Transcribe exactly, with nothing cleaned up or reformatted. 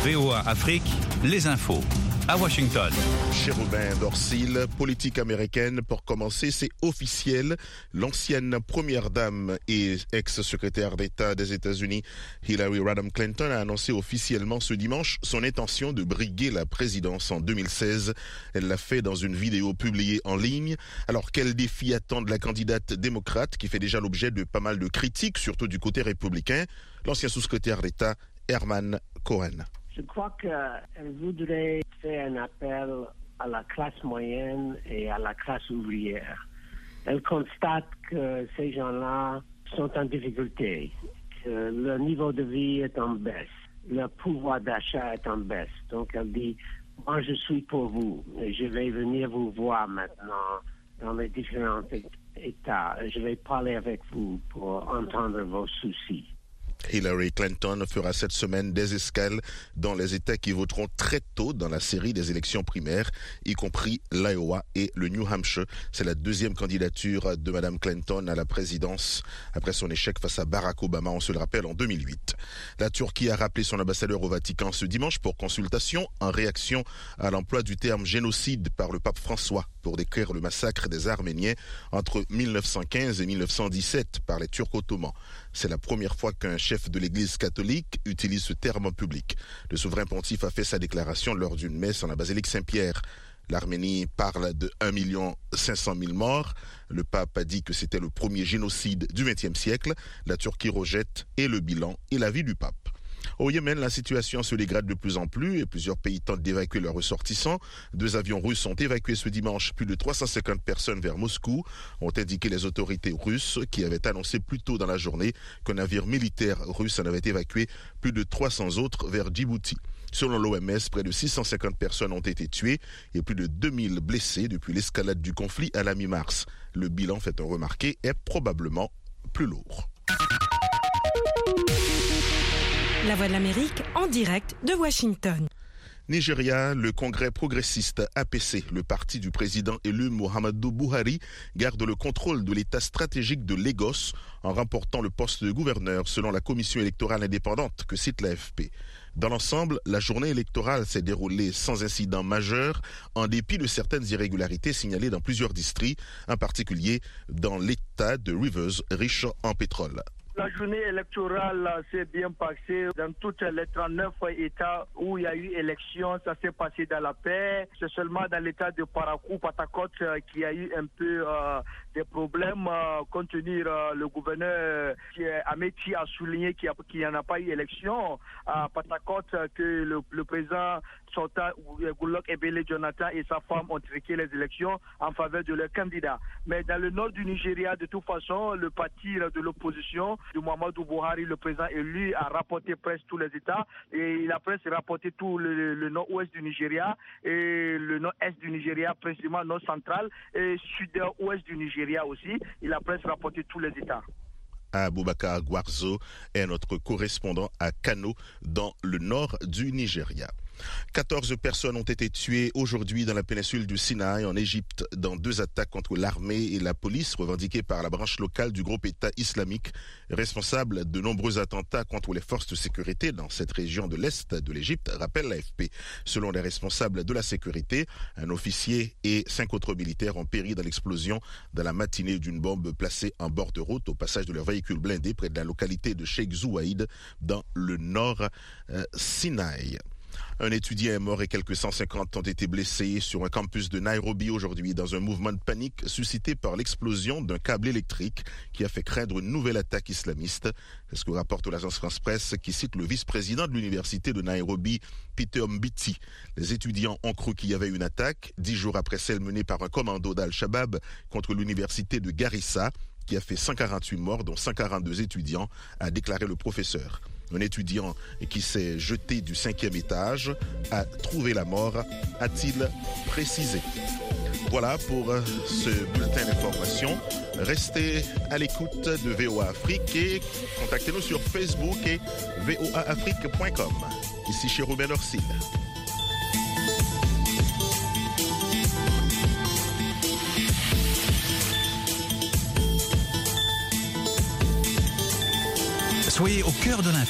V O A Afrique, les infos. À Washington. Chérubin Dorsil, politique américaine. Pour commencer, c'est officiel. L'ancienne première dame et ex-secrétaire d'État des États-Unis, Hillary Rodham Clinton, a annoncé officiellement ce dimanche son intention de briguer la présidence en deux mille seize. Elle l'a fait dans une vidéo publiée en ligne. Alors, quel défi attendent la candidate démocrate qui fait déjà l'objet de pas mal de critiques, surtout du côté républicain? L'ancien sous-secrétaire d'État, Herman Cohen. Je crois qu'elle voudrait faire un appel à la classe moyenne et à la classe ouvrière. Elle constate que ces gens-là sont en difficulté, que leur niveau de vie est en baisse, leur pouvoir d'achat est en baisse. Donc elle dit, moi je suis pour vous, et je vais venir vous voir maintenant dans les différents États. Je vais parler avec vous pour entendre vos soucis. Hillary Clinton fera cette semaine des escales dans les États qui voteront très tôt dans la série des élections primaires, y compris l'Iowa et le New Hampshire. C'est la deuxième candidature de Mme Clinton à la présidence après son échec face à Barack Obama, on se le rappelle, en deux mille huit. La Turquie a rappelé son ambassadeur au Vatican ce dimanche pour consultation en réaction à l'emploi du terme génocide par le pape François pour décrire le massacre des Arméniens entre mille neuf cent quinze et mille neuf cent dix-sept par les Turcs ottomans. C'est la première fois qu'un chef de l'Église catholique utilise ce terme en public. Le souverain pontife a fait sa déclaration lors d'une messe en la basilique Saint-Pierre. L'Arménie parle de un million cinq cent mille morts. Le pape a dit que c'était le premier génocide du vingtième siècle. La Turquie rejette et le bilan et l'avis du pape. Au Yémen, la situation se dégrade de plus en plus et plusieurs pays tentent d'évacuer leurs ressortissants. Deux avions russes ont évacué ce dimanche plus de trois cent cinquante personnes vers Moscou, ont indiqué les autorités russes qui avaient annoncé plus tôt dans la journée qu'un navire militaire russe en avait évacué plus de trois cents autres vers Djibouti. Selon l'O M S, près de six cent cinquante personnes ont été tuées et plus de deux mille blessés depuis l'escalade du conflit à la mi-mars. Le bilan, fait-on remarquer, est probablement plus lourd. La Voix de l'Amérique en direct de Washington. Nigeria, le Congrès progressiste A P C, le parti du président élu Muhammadu Buhari, garde le contrôle de l'État stratégique de Lagos en remportant le poste de gouverneur selon la commission électorale indépendante que cite l'A F P. Dans l'ensemble, la journée électorale s'est déroulée sans incident majeur, en dépit de certaines irrégularités signalées dans plusieurs districts, en particulier dans l'État de Rivers, riche en pétrole. La journée électorale s'est bien passée dans toutes les trente-neuf États où il y a eu élection. Ça s'est passé dans la paix. C'est seulement dans l'État de Parakou, Patakot, qu'il y a eu un peu euh, des problèmes. Euh, compte tenu euh, le gouverneur euh, Amechi a souligné qu'il n'y en a pas eu élection à Patakot, que le, le président sortant Goodluck Ebele Jonathan et sa femme ont truqué les élections en faveur de leur candidat. Mais dans le nord du Nigeria, de toute façon, le parti de l'opposition de Muhammadu Buhari, le président élu, a rapporté presque tous les États et il a presque rapporté tout le, le nord-ouest du Nigeria et le nord-est du Nigeria, précisément nord-central et sud-ouest du Nigeria aussi. Il a presque rapporté tous les États. Aboubakar Gwarzo est notre correspondant à Kano, dans le nord du Nigeria. quatorze personnes ont été tuées aujourd'hui dans la péninsule du Sinaï, en Égypte, dans deux attaques contre l'armée et la police revendiquées par la branche locale du groupe État islamique, responsable de nombreux attentats contre les forces de sécurité dans cette région de l'Est de l'Égypte, rappelle l'A F P. Selon les responsables de la sécurité, un officier et cinq autres militaires ont péri dans l'explosion dans la matinée d'une bombe placée en bord de route au passage de leur véhicule blindé près de la localité de Sheikh Zouaïd dans le nord euh, Sinaï. Un étudiant est mort et quelques cent cinquante ont été blessés sur un campus de Nairobi aujourd'hui dans un mouvement de panique suscité par l'explosion d'un câble électrique qui a fait craindre une nouvelle attaque islamiste. C'est ce que rapporte l'agence France-Presse qui cite le vice-président de l'université de Nairobi, Peter Mbiti. Les étudiants ont cru qu'il y avait une attaque dix jours après celle menée par un commando d'Al-Shabaab contre l'université de Garissa qui a fait cent quarante-huit morts, dont cent quarante-deux étudiants, a déclaré le professeur. Un étudiant qui s'est jeté du cinquième étage a trouvé la mort, a-t-il précisé. Voilà pour ce bulletin d'information. Restez à l'écoute de V O A Afrique et contactez-nous sur Facebook et v o a afrique point com. Ici Chérubin Dorsil. Soyez au cœur de l'info.